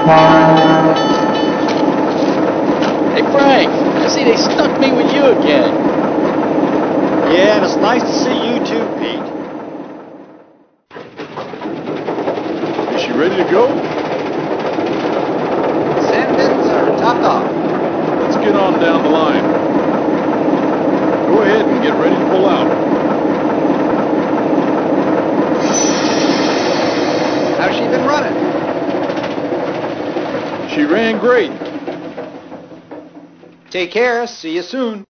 Hey, Frank, I see they stuck me with you again. Yeah, and it's nice to see you too, Pete. Is she ready to go? Sand bins are topped off. Let's get on down the line. Go ahead and get ready to pull out. How's she been running? She ran great. Take care. See you soon.